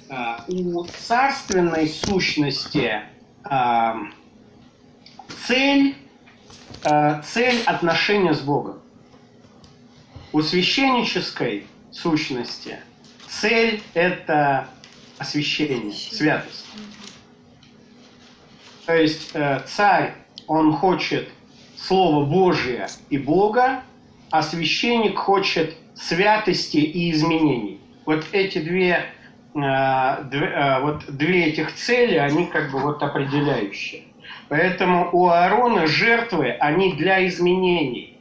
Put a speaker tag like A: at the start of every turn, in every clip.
A: У царственной сущности цель отношения с Богом. У священнической сущности цель – это освящение, святость. То есть царь, он хочет Слова Божия и Бога, а священник хочет святости и изменений. Вот эти две этих цели, они как бы вот определяющие. Поэтому у Аарона жертвы, они для изменений.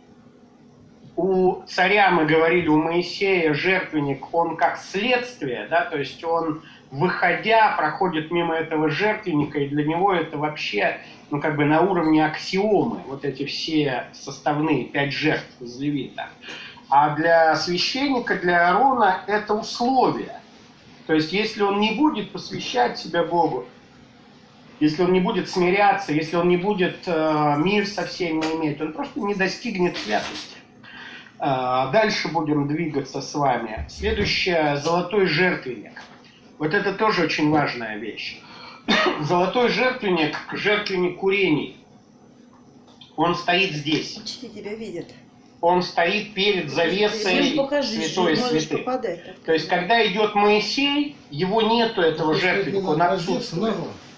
A: У царя, мы говорили, у Моисея жертвенник, он как следствие, да, то есть он, выходя, проходит мимо этого жертвенника, и для него это вообще, ну, как бы на уровне аксиомы, вот эти все составные 5 жертв из Левита. А для священника, для Аарона, это условие. То есть, если он не будет посвящать себя Богу, если он не будет смиряться, если он не будет мир со всеми иметь, он просто не достигнет святости. Дальше будем двигаться с вами. Следующее – золотой жертвенник. Вот это тоже очень важная вещь. Золотой жертвенник – жертвенник курений. Он стоит здесь.
B: Почти тебя видят.
A: Он стоит перед завесой святой святых. То есть, когда идет Моисей, его нету, этого жертвенника, он отсутствует.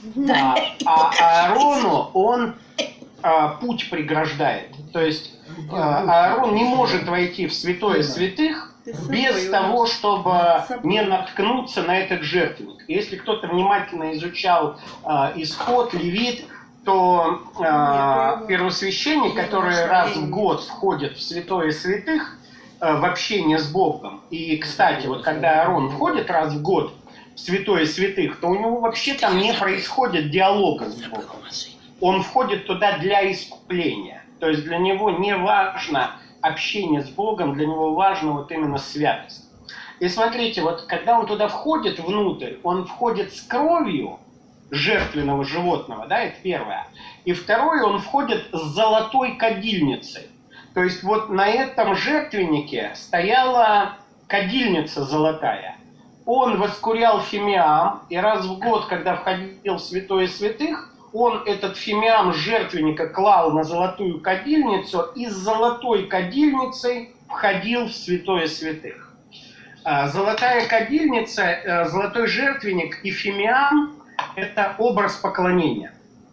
A: А Аарону он путь преграждает. То есть Аарон не может войти в святое святых без того, чтобы не наткнуться на этот жертвенник. Если кто-то внимательно изучал Исход, Левит, то первосвященник, который раз в год входит в святое святых в общение с Богом, и, кстати, вот когда Аарон входит раз в год в святое святых, то у него вообще там не происходит диалога с Богом. Он входит туда для искупления. То есть для него не важно общение с Богом, для него важно вот именно святость. И смотрите, вот когда он туда входит внутрь, он входит с кровью жертвенного животного, да, это первое. И второе, он входит с золотой кадильницей. То есть вот на этом жертвеннике стояла кадильница золотая. Он воскурял фимиам, и раз в год, когда входил в святое святых, он этот фимиам жертвенника клал на золотую кадильницу, и с золотой кадильницей входил в святое святых. Золотая кадильница, золотой жертвенник и фимиам – это образ поклонения.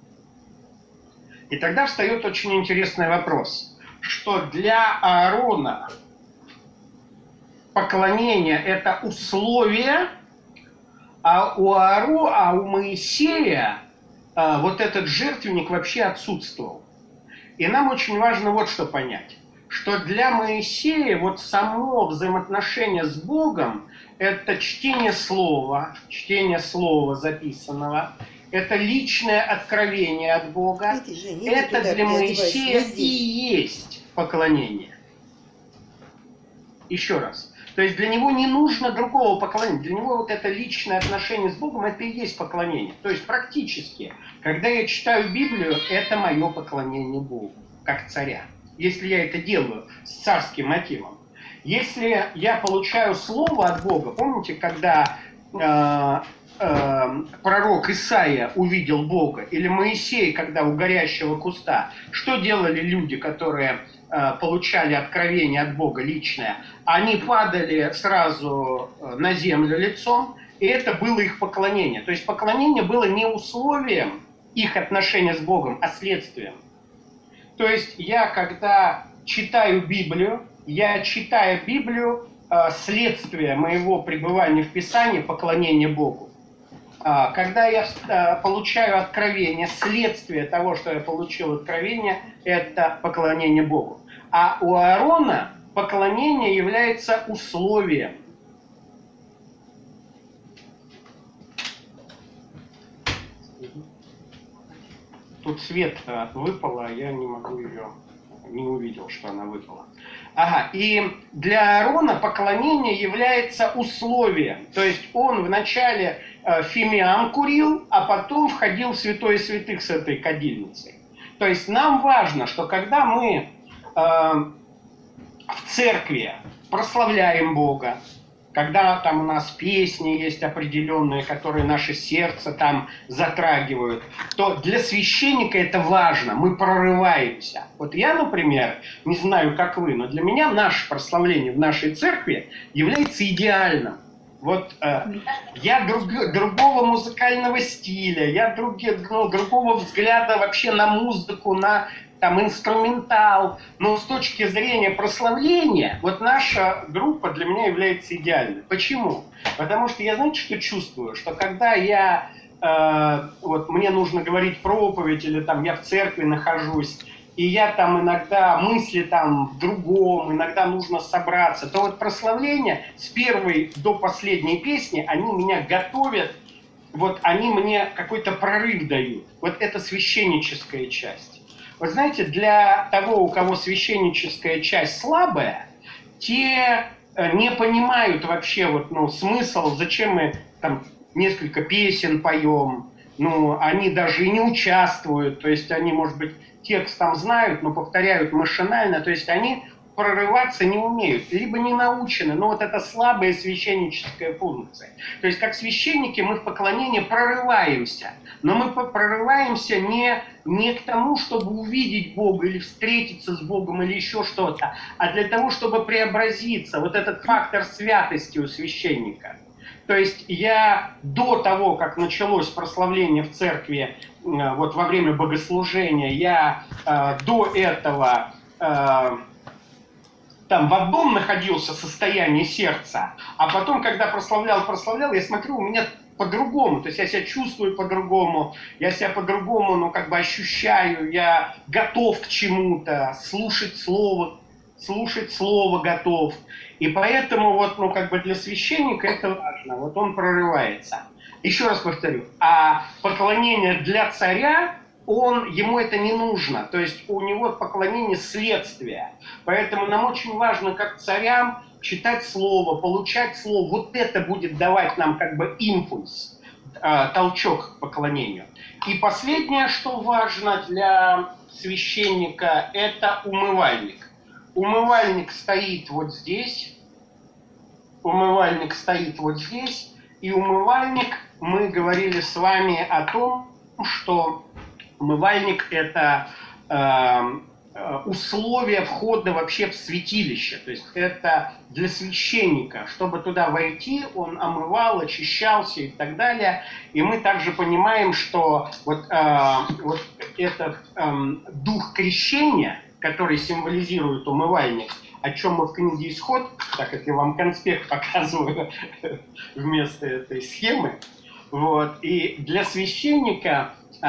A: И тогда встает очень интересный вопрос, что для Аарона поклонение – это условие, а у Моисея вот этот жертвенник вообще отсутствовал. И нам очень важно вот что понять, что для Моисея вот само взаимоотношение с Богом – это чтение слова записанного, это личное откровение от Бога, это для Моисея и есть поклонение. Еще раз. То есть для него не нужно другого поклонения. Для него вот это личное отношение с Богом, это и есть поклонение. То есть практически, когда я читаю Библию, это мое поклонение Богу, как царя. Если я это делаю с царским мотивом. Если я получаю слово от Бога, помните, когда пророк Исаия увидел Бога, или Моисей, когда у горящего куста, что делали люди, которые получали откровение от Бога личное? Они падали сразу на землю лицом, и это было их поклонение. То есть поклонение было не условием их отношения с Богом, а следствием. То есть я, когда читаю Библию, следствие моего пребывания в Писании, поклонение Богу. Когда я получаю откровение, следствие того, что я получил откровение, это поклонение Богу. А у Аарона поклонение является условием. Тут свет выпало, я не могу ее, не увидел, что она выпала. Ага, и для Аарона поклонение является условием. То есть он вначале фимиам курил, а потом входил в святое святых с этой кадильницей. То есть нам важно, что когда мы в церкви прославляем Бога, когда там у нас песни есть определенные, которые наше сердце там затрагивают, то для священника это важно, мы прорываемся. Вот я, например, не знаю, как вы, но для меня наше прославление в нашей церкви является идеальным. Вот я другого музыкального стиля, я другого взгляда вообще на музыку, на там инструментал, но с точки зрения прославления, вот наша группа для меня является идеальной. Почему? Потому что я, знаете, что чувствую? Что когда я, вот мне нужно говорить проповедь, или там я в церкви нахожусь, и я там иногда мысли там в другом, иногда нужно собраться, то вот прославление с первой до последней песни, они меня готовят, вот они мне какой-то прорыв дают. Вот это священническая часть. Вы знаете, для того, у кого священническая часть слабая, те не понимают вообще вот, смысл, зачем мы там несколько песен поем, они даже и не участвуют, то есть они, может быть, текст там знают, но повторяют машинально, то есть они прорываться не умеют, либо не научены, но вот это слабая священническая функция. То есть как священники мы в поклонении прорываемся, но мы прорываемся не к тому, чтобы увидеть Бога или встретиться с Богом или еще что-то, а для того, чтобы преобразиться. Вот этот фактор святости у священника. То есть я до того, как началось прославление в церкви, вот во время богослужения, я до этого там в одном находился состоянии сердца, а потом, когда прославлял, я смотрю, у меня по-другому, то есть я себя чувствую по-другому, я себя по-другому, ощущаю, я готов к чему-то, слушать слово готов. И поэтому вот, для священника это важно, вот он прорывается. Еще раз повторю, а поклонение для царя, ему это не нужно, то есть у него поклонение следствие. Поэтому нам очень важно, как царям, читать слово, получать слово. Вот это будет давать нам импульс, толчок к поклонению. И последнее, что важно для священника, это умывальник. Умывальник стоит вот здесь, и умывальник, мы говорили с вами о том, что умывальник – это условие входа вообще в святилище. То есть это для священника. Чтобы туда войти, он омывал, очищался и так далее. И мы также понимаем, что вот этот дух крещения, который символизирует умывальник, о чем мы в книге «Исход», так как я вам конспект показываю вместо этой схемы, вот, и для священника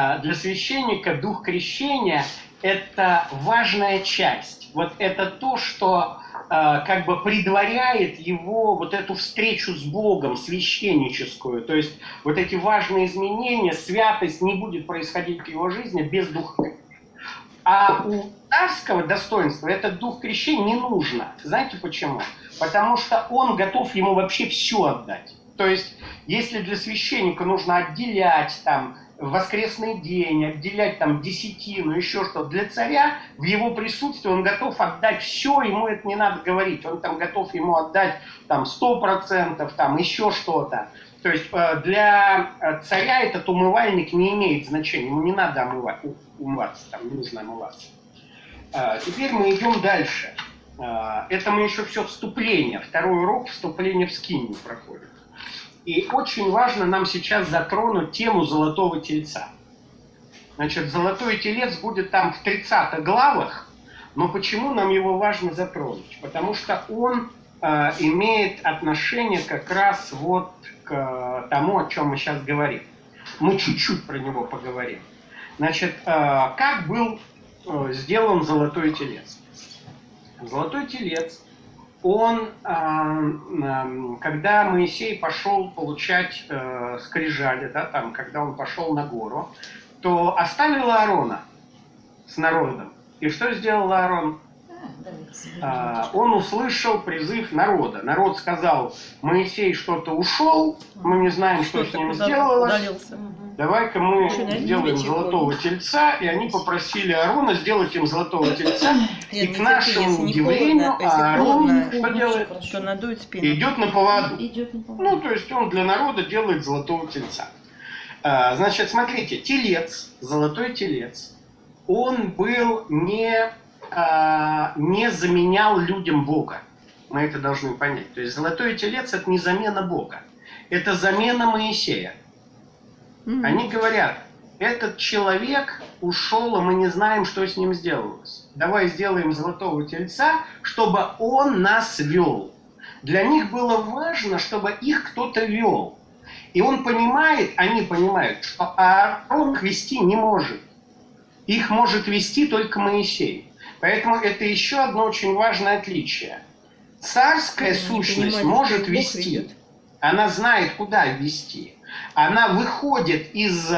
A: дух крещения – это важная часть. Вот это то, что предваряет его вот эту встречу с Богом, священническую. То есть вот эти важные изменения, святость не будет происходить в его жизни без духа крещения. А у царского достоинства этот дух крещения не нужно. Знаете почему? Потому что он готов ему вообще все отдать. То есть, если для священника нужно отделять воскресный день, отделять десятину, еще что-то, для царя в его присутствии он готов отдать все, ему это не надо говорить. Он готов ему отдать 100%, еще что-то. То есть для царя этот умывальник не имеет значения, ему не надо умываться, не нужно омываться. Теперь мы идем дальше. Это мы еще все вступление, второй урок вступления в скинию проходит. И очень важно нам сейчас затронуть тему Золотого Тельца. Значит, Золотой Телец будет в 30 главах, но почему нам его важно затронуть? Потому что он имеет отношение как раз вот к тому, о чем мы сейчас говорим. Мы чуть-чуть про него поговорим. Значит, как был сделан Золотой Телец? Золотой Телец, он, когда Моисей пошел получать скрижали, когда он пошел на гору, то оставил Аарона с народом. И что сделал Аарон? Он услышал призыв народа. Народ сказал: Моисей что-то ушел, мы не знаем, что с ним сделалось. давай-ка мы сделаем золотого тельца, и они попросили Аарона сделать им золотого тельца, и к нашему удивлению Аарон что делает? Идет на поводу. Ну, то есть он для народа делает золотого тельца. Значит, смотрите, телец, золотой телец, он был не заменял людям Бога. Мы это должны понять. То есть золотой телец – это не замена Бога. Это замена Моисея. Они говорят, этот человек ушел, а мы не знаем, что с ним сделалось. Давай сделаем золотого тельца, чтобы он нас вел. Для них было важно, чтобы их кто-то вел. И он понимает, они понимают, что Аарон их вести не может. Их может вести только Моисей. Поэтому это еще одно очень важное отличие. Царская сущность может вести. Она знает, куда вести. Она выходит из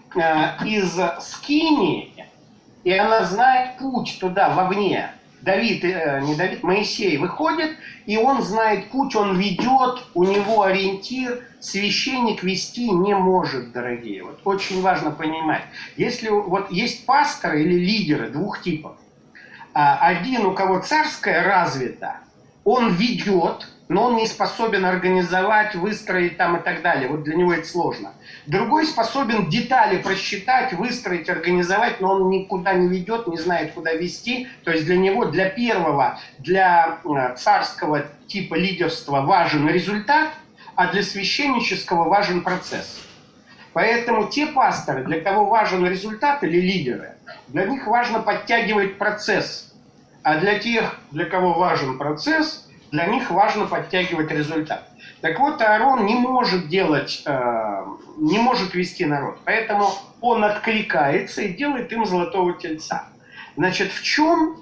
A: скинии, и она знает путь туда, вовне. Моисей выходит, и он знает путь, он ведет, у него ориентир. Священник вести не может, дорогие. Вот очень важно понимать. Если вот есть пасторы или лидеры двух типов. Один, у кого царская развита, он ведет, но он не способен организовать, выстроить там и так далее. Вот для него это сложно. Другой способен детали просчитать, выстроить, организовать, но он никуда не ведет, не знает, куда вести. То есть для него, для первого, для царского типа лидерства важен результат, а для священнического важен процесс. Поэтому те пасторы, для кого важен результат или лидеры, для них важно подтягивать процесс. А для тех, для кого важен процесс, для них важно подтягивать результат. Так вот, Аарон не может вести народ. Поэтому он откликается и делает им золотого тельца. Значит, в чем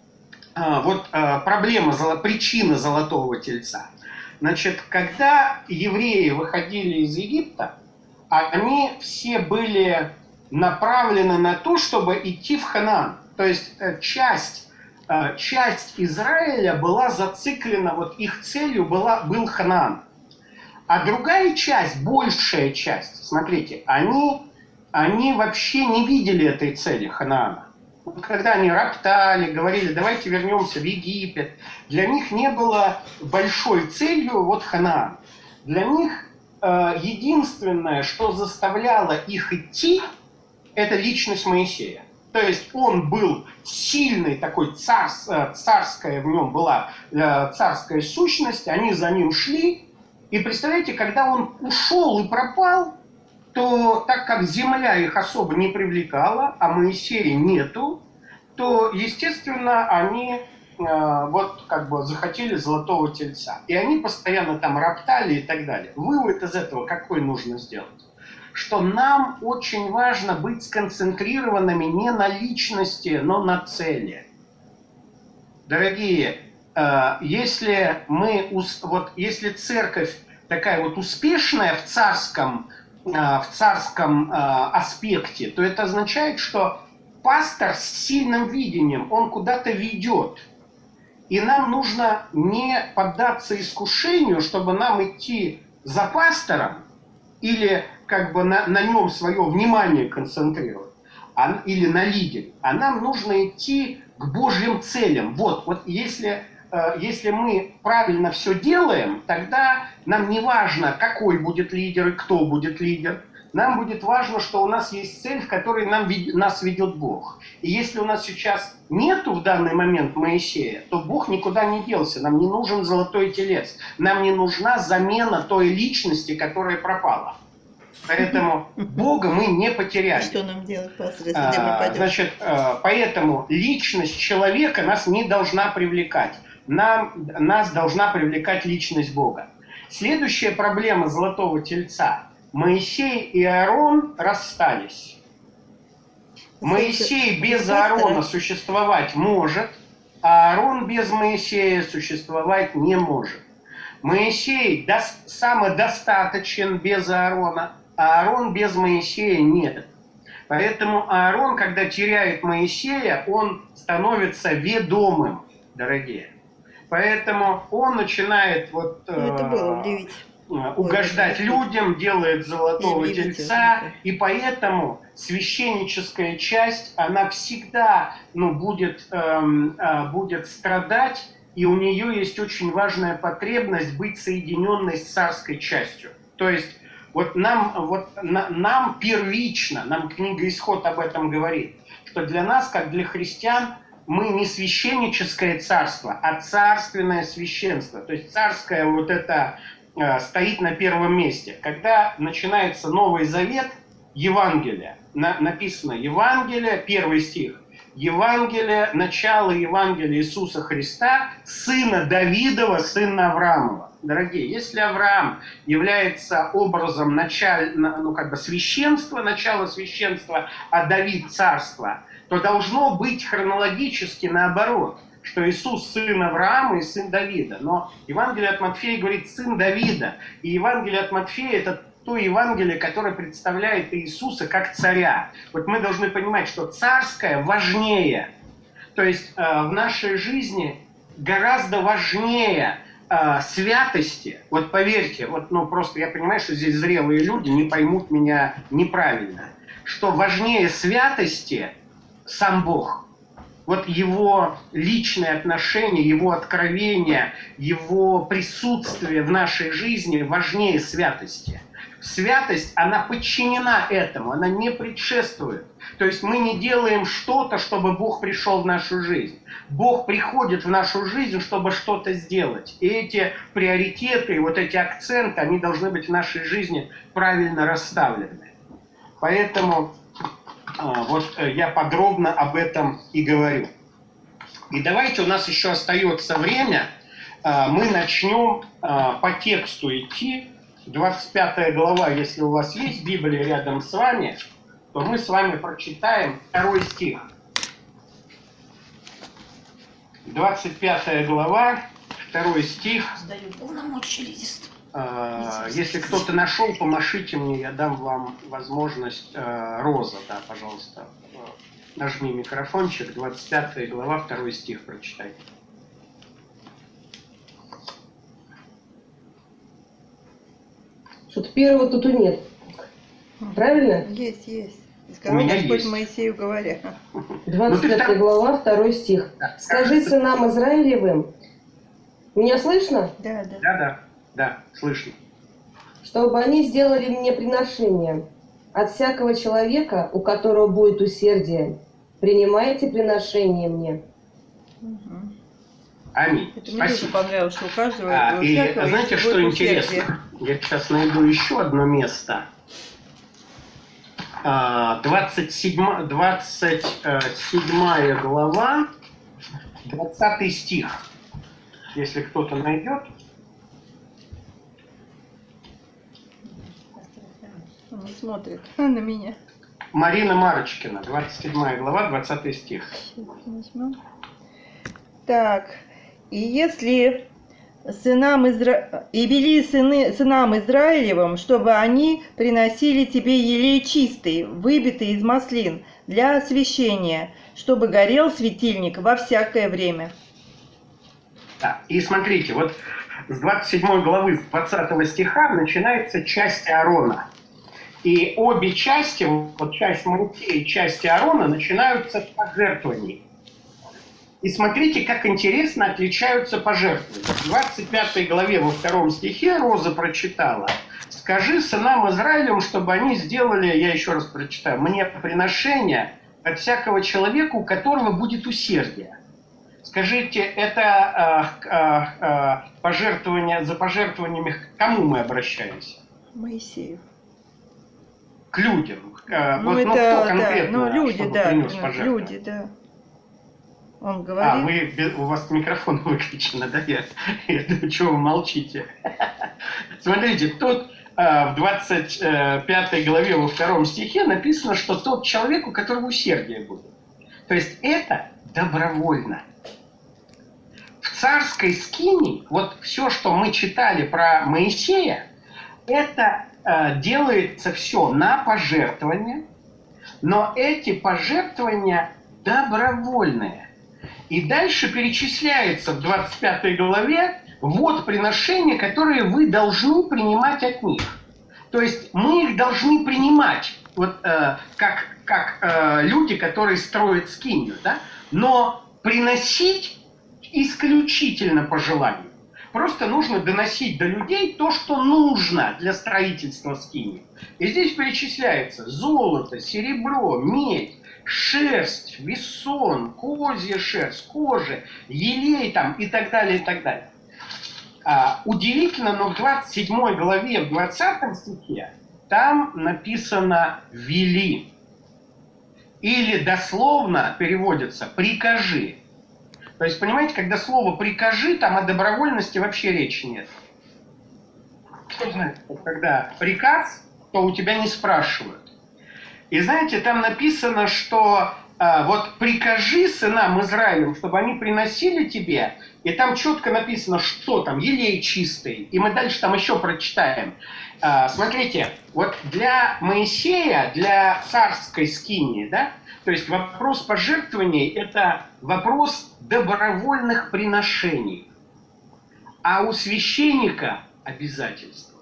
A: проблема, причина золотого тельца? Значит, когда евреи выходили из Египта, они все были направлены на то, чтобы идти в Ханаан. То есть часть Израиля была зациклена, вот их целью был Ханаан. А другая часть, большая часть, смотрите, они вообще не видели этой цели Ханаана. Вот когда они роптали, говорили, давайте вернемся в Египет, для них не было большой целью вот Ханаан. Для них единственное, что заставляло их идти, это личность Моисея. То есть он был сильный такой, царская в нем была царская сущность, они за ним шли. И представляете, когда он ушел и пропал, то так как земля их особо не привлекала, а Моисея нету, то, естественно, они захотели золотого тельца. И они постоянно там роптали и так далее. Вывод из этого какой нужно сделать? Что нам очень важно быть сконцентрированными не на личности, но на цели. Дорогие, если церковь такая вот успешная в царском аспекте, то это означает, что пастор с сильным видением, он куда-то ведет. И нам нужно не поддаться искушению, чтобы нам идти за пастором или на нем свое внимание концентрировать, или на лидере, а нам нужно идти к Божьим целям. Вот если мы правильно все делаем, тогда нам не важно, какой будет лидер и кто будет лидер. Нам будет важно, что у нас есть цель, в которой нас ведет Бог. И если у нас сейчас нету в данный момент Моисея, то Бог никуда не делся. Нам не нужен золотой телец. Нам не нужна замена той личности, которая пропала. Поэтому Бога мы не потеряли.
B: Что нам делать, пастор, если мы пойдем?
A: Поэтому личность человека нас не должна привлекать. Нас должна привлекать личность Бога. Следующая проблема золотого тельца. Моисей и Аарон расстались. Моисей без Аарона существовать может, а Аарон без Моисея существовать не может. Моисей самодостаточен без Аарона, а Аарон без Моисея нет. Поэтому Аарон, когда теряет Моисея, он становится ведомым, дорогие. Поэтому он начинает
B: это было удивительно.
A: угождать людям, делает золотого тельца, и поэтому священническая часть, она всегда будет страдать, и у нее есть очень важная потребность быть соединенной с царской частью. То есть нам первично, нам книга Исход об этом говорит, что для нас, как для христиан, мы не священническое царство, а царственное священство. То есть царское это стоит на первом месте. Когда начинается Новый Завет, Евангелие, написано Евангелие, 1 стих, Евангелие, начало Евангелия Иисуса Христа, сына Давидова, сына Авраамова. Дорогие, если Авраам является образом священства, начала священства, а Давид царства, то должно быть хронологически наоборот, что Иисус сын Авраама и сын Давида. Но Евангелие от Матфея говорит сын Давида. И Евангелие от Матфея — это то Евангелие, которое представляет Иисуса как царя. Вот мы должны понимать, что царское важнее. То есть в нашей жизни гораздо важнее святости. Вот поверьте, просто я понимаю, что здесь зрелые люди не поймут меня неправильно. Что важнее святости сам Бог. Вот его личные отношения, его откровения, его присутствие в нашей жизни важнее святости. Святость, она подчинена этому, она не предшествует. То есть мы не делаем что-то, чтобы Бог пришел в нашу жизнь. Бог приходит в нашу жизнь, чтобы что-то сделать. И эти приоритеты, эти акценты, они должны быть в нашей жизни правильно расставлены. Поэтому я подробно об этом и говорю. И давайте, у нас еще остается время, мы начнем по тексту идти. 25 глава, если у вас есть Библия рядом с вами, то мы с вами прочитаем 2 стих. 25 глава, 2 стих.
C: Сдаю полномочия лист.
A: Если кто-то нашел, помашите мне, я дам вам возможность. Роза, да, пожалуйста, нажми микрофончик, 25 глава, 2 стих прочитай.
D: Что-то первого тут и нет. Правильно?
B: Есть. Сказал Господь Моисею, говоря.
D: 25 глава, 2 стих. Скажи сынам Израилевым. Меня слышно?
A: Да, слышно.
D: Чтобы они сделали мне приношение от всякого человека, у которого будет усердие. Принимайте приношение мне.
A: Аминь.
B: Это мне тоже понравилось, что у каждого
A: и знаете, что интересно? Я сейчас найду еще одно место. 27 глава, 20 стих. Если кто-то найдет.
B: Он не смотрит на меня.
A: Марина Марочкина, 27 глава, 20 стих.
B: Так, и если вели сынам Израилевым, чтобы они приносили тебе елей чистый, выбитый из маслин, для освящения, чтобы горел светильник во всякое время.
A: Да, и смотрите, с 27 главы, с 20 стиха начинается часть Аарона. И обе части, часть Моисея и часть Аарона, начинаются с пожертвований. И смотрите, как интересно отличаются пожертвования. В 25 главе во 2 стихе Роза прочитала: «Скажи сынам Израилевым, чтобы они сделали, я еще раз прочитаю, мне приношение от всякого человека, у которого будет усердие». Скажите, это пожертвование, за пожертвованиями к кому мы обращаемся?
B: Моисею.
A: К людям.
B: Кто конкретно,
A: люди, принес пожертвование?
B: Люди, да. Он говорит...
A: У вас микрофон выключен, да? Я думаю, чего вы молчите? Смотрите, тут в 25 главе во 2 стихе написано, что тот человек, у которого усердие будет. То есть это добровольно. В царской скинии, все, что мы читали про Моисея, это делается все на пожертвования, но эти пожертвования добровольные. И дальше перечисляется в 25 главе вот приношения, которые вы должны принимать от них. То есть мы их должны принимать, вот, как люди, которые строят скинию, да? Но приносить исключительно по желанию. Просто нужно доносить до людей то, что нужно для строительства скинии. И здесь перечисляется золото, серебро, медь, шерсть, весон, козья шерсть, кожа, елей там, и так далее, и так далее. Удивительно, но в 27 главе, в 20 стихе, там написано «вели». Или дословно переводится «прикажи». То есть, понимаете, когда слово «прикажи», там о добровольности вообще речи нет. Кто знает, когда приказ, то у тебя не спрашивают. И знаете, там написано, что вот прикажи сынам Израилю, чтобы они приносили тебе, и там четко написано, что там, елей чистый. И мы дальше там еще прочитаем. Смотрите, вот для Моисея, для царской скинии, да, то есть вопрос пожертвований – это вопрос добровольных приношений. А у священника обязательства.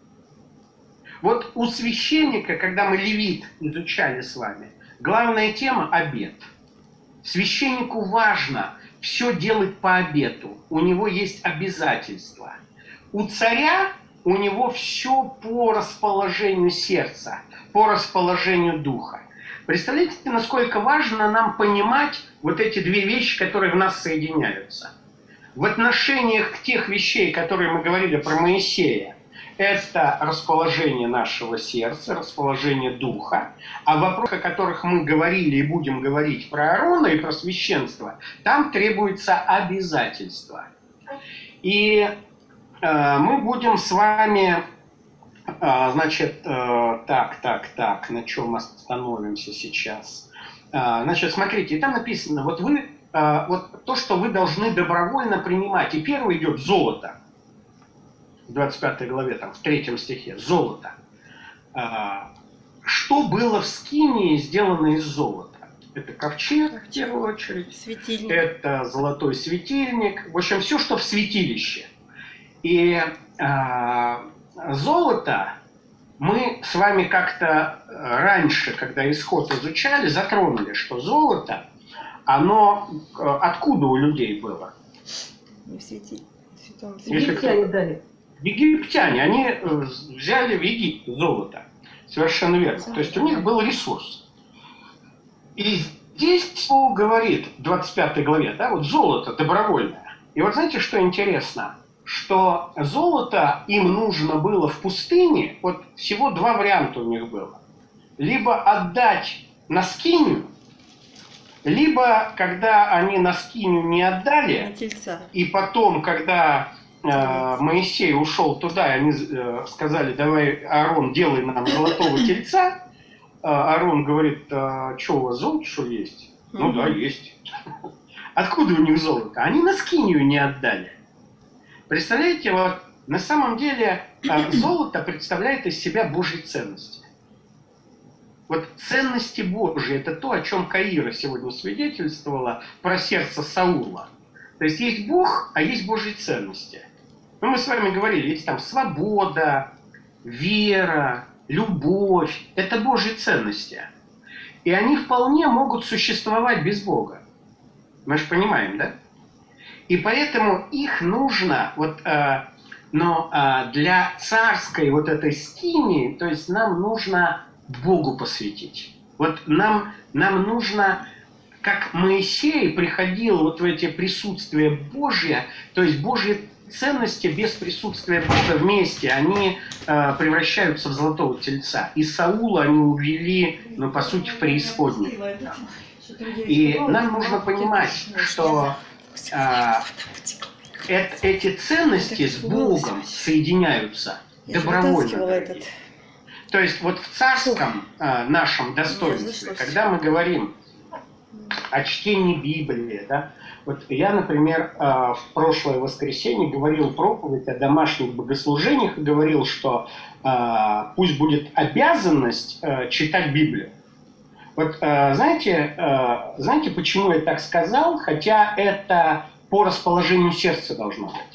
A: Вот у священника, когда мы Левит изучали с вами, главная тема – обет. Священнику важно все делать по обету. У него есть обязательства. У царя у него все по расположению сердца, по расположению духа. Представляете, насколько важно нам понимать вот эти две вещи, которые в нас соединяются. В отношениях тех вещей, которые мы говорили про Моисея, это расположение нашего сердца, расположение духа. А в вопросах, о которых мы говорили и будем говорить про Аарона и про священство, там требуется обязательство. И мы будем с вами, значит, так, на чем остановимся сейчас. Значит, смотрите, там написано, вот вы, вот то, что вы должны добровольно принимать. И первый идет золото. В 25 главе, там, в 3 стихе, золото. Что было в скинии сделано из золота? Это ковчег, в первую очередь.
B: Светильник.
A: Это золотой светильник. В общем, все, что в святилище. И золото мы с вами как-то раньше, когда исход изучали, затронули, что золото, оно откуда у людей было?
B: Не в
D: Египтяне дали.
A: Египтяне, они взяли в Египте золото. Совершенно верно. То есть у них был ресурс. И здесь Бог говорит в 25 главе, да, вот золото добровольное. И вот знаете, что интересно? Что золото им нужно было в пустыне, вот всего 2 варианта у них было. Либо отдать на скинию, либо когда они на скинию не отдали, и потом, когда Моисей ушел туда, и они сказали, давай, Аарон, делай нам золотого тельца, Аарон говорит, что у вас золото, что есть? Ну да, есть. Откуда у них золото? Они на скинию не отдали. Представляете, вот на самом деле золото представляет из себя Божьи ценности. Вот ценности Божьи – это то, о чем Каира сегодня свидетельствовала про сердце Саула. То есть есть Бог, а есть Божьи ценности. Ну, мы с вами говорили, есть там свобода, вера, любовь – это Божьи ценности. И они вполне могут существовать без Бога. Мы же понимаем, да? И поэтому их нужно, вот, но для царской вот этой скинии, то есть нам нужно Богу посвятить. Вот нам нужно, как Моисей приходил вот в эти присутствия Божье, то есть Божьи ценности без присутствия Бога вместе, они превращаются в золотого тельца. И Саула они увели, ну, по сути, в преисподнюю. И нам нужно понимать, что эти ценности с Богом соединяются добровольно. То есть вот в царском нашем достоинстве, когда мы говорим о чтении Библии, да, вот я, например, в прошлое воскресенье говорил проповедь о домашних богослужениях и говорил, что пусть будет обязанность читать Библию. Вот знаете, почему я так сказал? Хотя это по расположению сердца должно быть.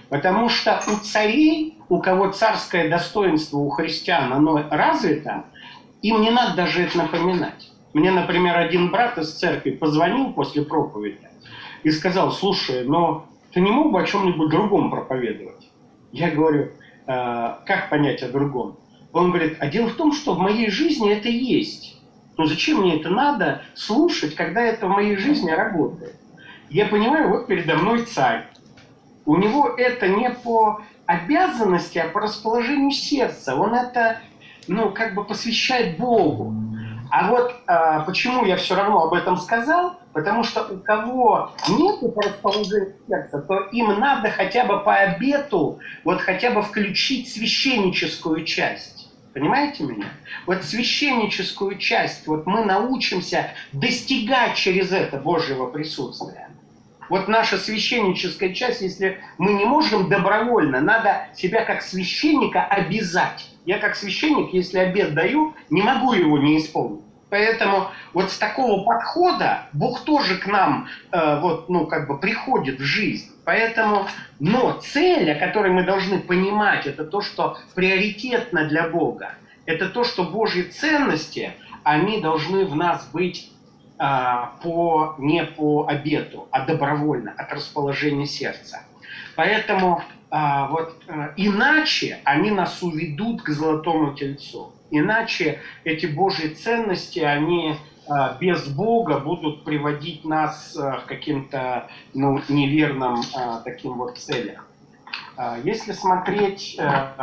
A: Потому что у царей, у кого царское достоинство у христиан, оно развито, им не надо даже это напоминать. Мне, например, один брат из церкви позвонил после проповеди и сказал: слушай, но ты не мог бы о чем-нибудь другом проповедовать? Я говорю: как понять о другом? Он говорит: а дело в том, что в моей жизни это есть. Но зачем мне это надо слушать, когда это в моей жизни работает? Я понимаю, вот передо мной царь. У него это не по обязанности, а по расположению сердца. Он это, как бы посвящает Богу. А вот почему я все равно об этом сказал? Потому что у кого нет по расположению сердца, то им надо хотя бы по обету, вот хотя бы включить священническую часть. Понимаете меня? Вот священническую часть, вот мы научимся достигать через это Божьего присутствия. Вот наша священническая часть, если мы не можем добровольно, надо себя как священника обязать. Я как священник, если обет даю, не могу его не исполнить. Поэтому вот с такого подхода Бог тоже к нам приходит в жизнь. Поэтому, но цель, о которой мы должны понимать, это то, что приоритетно для Бога. Это то, что Божьи ценности, они должны в нас быть не по обету, а добровольно, от расположения сердца. Поэтому иначе они нас уведут к золотому тельцу. Иначе эти Божьи ценности, они без Бога будут приводить нас к каким-то неверным таким вот целям. Если смотреть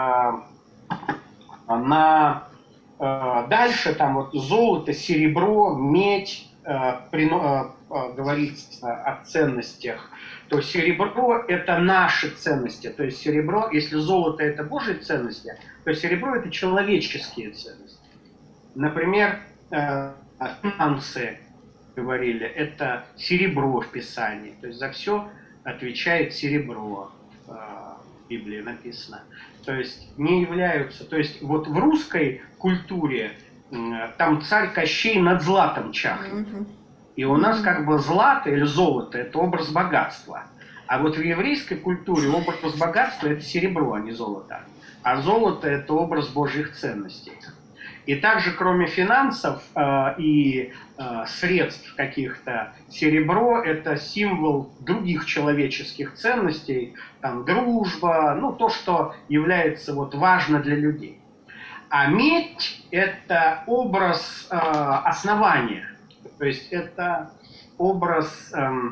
A: на дальше, там вот золото, серебро, медь, говорится о ценностях, то серебро – это наши ценности. То есть серебро, если золото – это Божьи ценности, то серебро – это человеческие ценности. Например, финансы, говорили, это серебро в Писании. То есть за все отвечает серебро, в Библии написано. То есть не являются… То есть вот в русской культуре там царь Кощей над златом чахнет. И у нас как бы злато или золото – это образ богатства. А вот в еврейской культуре образ богатства – это серебро, а не золото. А золото – это образ Божьих ценностей. И также, кроме финансов и средств каких-то, серебро – это символ других человеческих ценностей, там, дружба, то, что является важно для людей. А медь – это образ основания, то есть это образ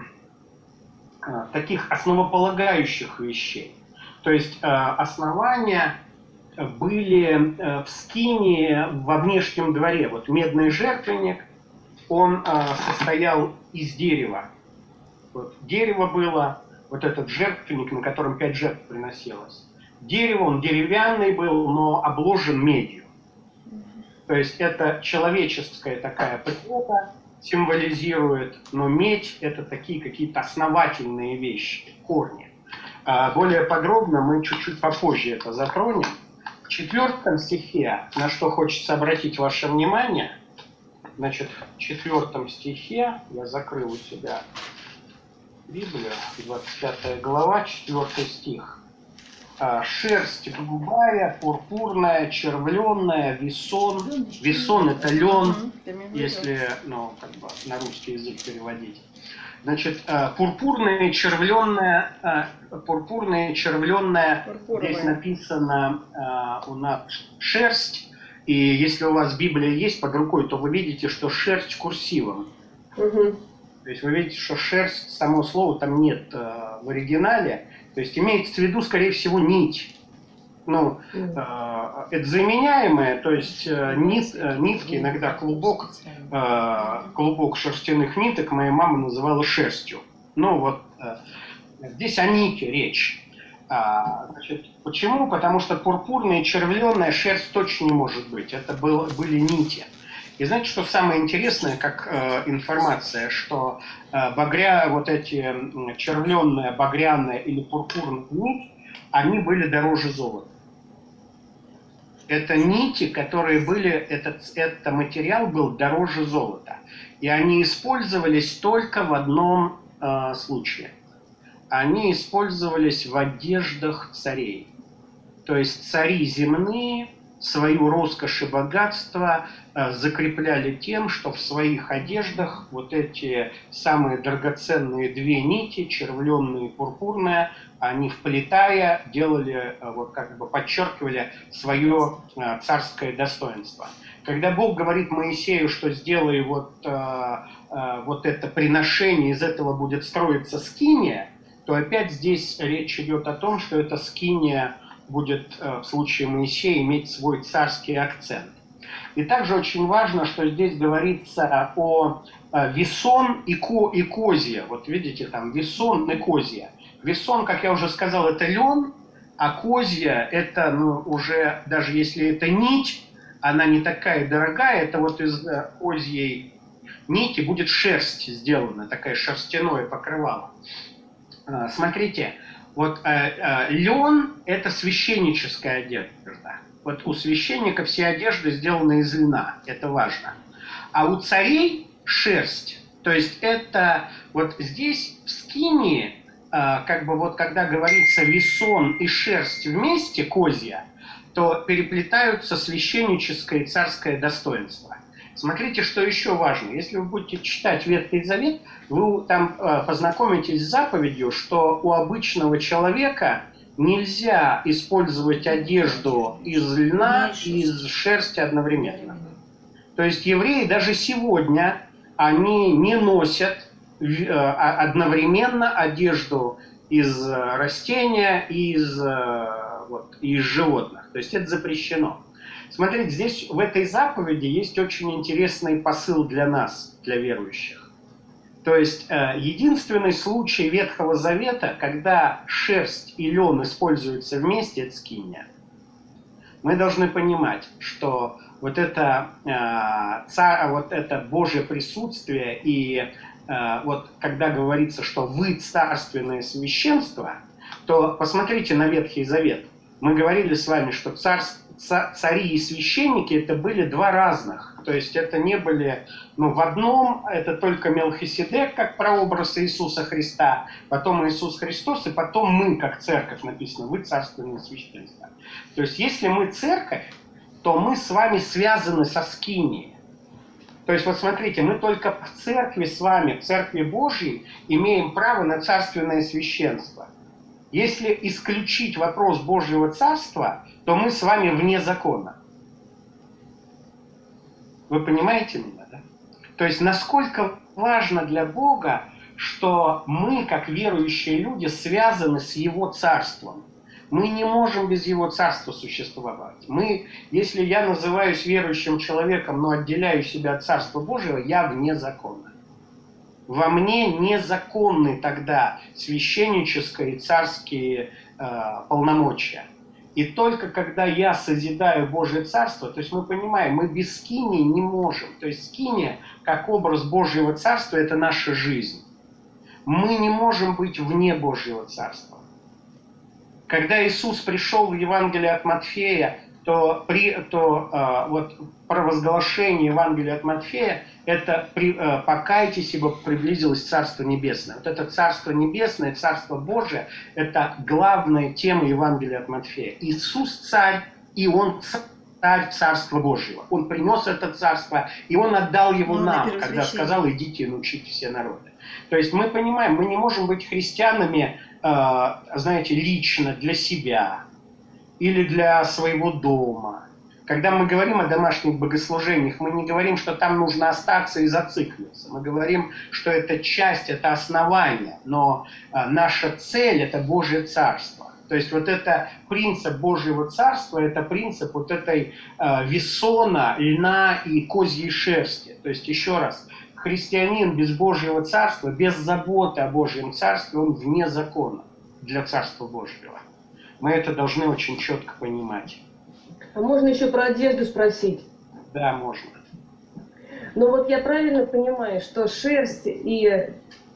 A: таких основополагающих вещей. То есть основания были в Скинии во внешнем дворе. Вот медный жертвенник, он состоял из дерева. Вот дерево было, вот этот жертвенник, на котором 5 жертв приносилось. Дерево, он деревянный был, но обложен медью. То есть это человеческая такая природа символизирует, но медь – это такие какие-то основательные вещи, корни. Более подробно мы чуть-чуть попозже это затронем. В 4 стихе, на что хочется обратить ваше внимание, значит, в 4 стихе, я закрыл у себя Библию, 25 глава, 4 стих. Шерсть голубая, пурпурная, червленная, весон. Весон – это лен, если на русский язык переводить. Значит, пурпурная, червленная, здесь написано у нас шерсть. И если у вас Библия есть под рукой, то вы видите, что шерсть курсивом. То есть вы видите, что шерсть, само слово там нет в оригинале. То есть имеется в виду, скорее всего, нить. Это заменяемое, то есть нитки, иногда клубок шерстяных ниток моя мама называла шерстью. Здесь о нити речь. Значит, почему? Потому что пурпурная и червленая шерсть точно не может быть. Это были нити. И знаете, что самое интересное, как информация, что эти червленная, багряная или пурпурная нить, они были дороже золота. Это нити, которые были, это материал был дороже золота. И они использовались только в одном случае. они использовались в одеждах царей. То есть цари земные свою роскошь и богатство закрепляли тем, что в своих одеждах вот эти самые драгоценные две нити, червленные и пурпурная, они вплетая делали, вот как бы подчеркивали свое царское достоинство. Когда Бог говорит Моисею, что сделай вот это приношение, из этого будет строиться скиния, то опять здесь речь идет о том, что эта скиния будет в случае Моисея иметь свой царский акцент. И также очень важно, что здесь говорится о весон и козье. Вот видите, там весон и козье. Весон, как я уже сказал, это лен, а козья это, ну, уже, даже если это нить, она не такая дорогая, это вот из козьей нити будет шерсть сделана, такая шерстяное покрывало. Смотрите, вот лен – это священническая одежда. Вот у священника все одежды сделаны из льна, это важно. А у царей шерсть. То есть это вот здесь в скинии, как бы вот когда говорится весон и шерсть вместе, козья, то переплетаются священническое и царское достоинство. Смотрите, что еще важно. Если вы будете читать Ветхий Завет, вы там познакомитесь с заповедью, что у обычного человека нельзя использовать одежду из льна и из шерсти одновременно. То есть евреи даже сегодня, они не носят одновременно одежду из растения и из животных. То есть это запрещено. Смотрите, здесь в этой заповеди есть очень интересный посыл для нас, для верующих. То есть единственный случай Ветхого Завета, когда шерсть и лен используются вместе, это скиния. Мы должны понимать, что вот это Божье присутствие и вот когда говорится, что вы царственное священство, то посмотрите на Ветхий Завет. Мы говорили с вами, что цари и священники это были два разных. То есть это не были, в одном это только Мелхиседек, как прообраз Иисуса Христа, потом Иисус Христос, и потом мы, как церковь, написано, вы царственное священство. То есть если мы церковь, то мы с вами связаны со скинией. То есть вот смотрите, мы только в церкви с вами, в церкви Божьей, имеем право на царственное священство. Если исключить вопрос Божьего Царства, то мы с вами вне закона. Вы понимаете меня, да? То есть насколько важно для Бога, что мы, как верующие люди, связаны с Его Царством. Мы не можем без Его Царства существовать. Если я называюсь верующим человеком, но отделяю себя от Царства Божьего, я вне закона. Во мне незаконны тогда священнические и царские полномочия. И только когда я созидаю Божье Царство, то есть мы понимаем, мы без скинии не можем. То есть скиния, как образ Божьего Царства, это наша жизнь. Мы не можем быть вне Божьего Царства. Когда Иисус пришел в Евангелие от Матфея, то провозглашение Евангелия от Матфея – это «покайтесь, ибо приблизилось Царство Небесное». Вот это Царство Небесное, Царство Божие – это главная тема Евангелия от Матфея. Иисус – царь, и Он царь Царства Божьего. Он принес это Царство, и Он отдал его нам, когда сказал: «Идите и научите все народы». То есть мы понимаем, мы не можем быть христианами, знаете, лично для себя или для своего дома. Когда мы говорим о домашних богослужениях, мы не говорим, что там нужно остаться и зациклиться. Мы говорим, что это часть, это основание, но наша цель – это Божье Царство. То есть вот это принцип Божьего Царства, это принцип вот этой весона, льна и козьей шерсти. То есть еще раз, христианин без Божьего Царства, без заботы о Божьем Царстве, он вне закона для Царства Божьего. Мы это должны очень четко понимать.
D: А можно еще про одежду спросить?
A: Да, можно.
D: Ну вот я правильно понимаю, что шерсть и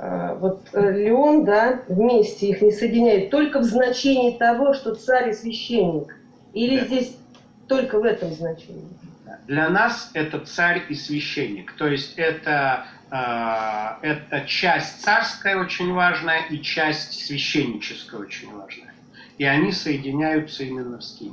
D: лен, да, вместе их не соединяют только в значении того, что царь и священник? Или здесь только в этом значении?
A: Для нас это царь и священник. То есть это Это часть царская очень важная и часть священническая очень важная. И они соединяются именно в скинии.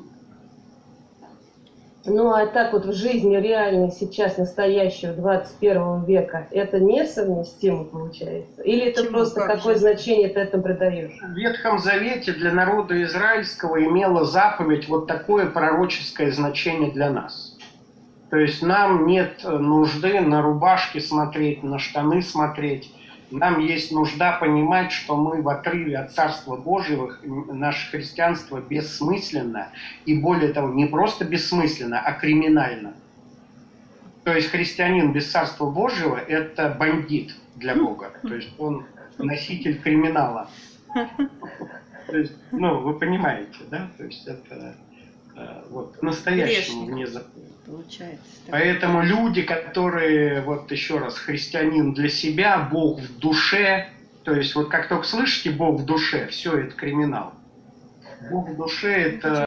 D: Ну а так вот в жизни реальной сейчас, настоящего 21 века, это несовместимо получается? Или это просто какое значение ты этому придаешь?
A: В Ветхом Завете для народа израильского имела заповедь вот такое пророческое значение для нас. То есть нам нет нужды на рубашки смотреть, на штаны смотреть. Нам есть нужда понимать, что мы в отрыве от Царства Божьего, наше христианство бессмысленно, и более того, не просто бессмысленно, а криминально. То есть христианин без Царства Божьего – это бандит для Бога, то есть он носитель криминала. То есть, ну, вы понимаете, да? То есть это вот настоящему вне закона.
B: Получается.
A: Поэтому люди, которые, вот еще раз, христианин для себя, Бог в душе, то есть вот как только слышите Бог в душе, все, это криминал. Бог в душе – это